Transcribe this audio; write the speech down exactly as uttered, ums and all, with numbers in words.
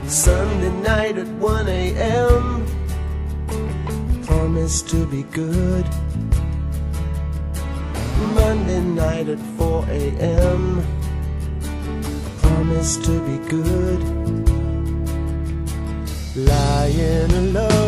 Sunday night at one A M promised to be good. Monday night at four A M promised to be good. Lying alone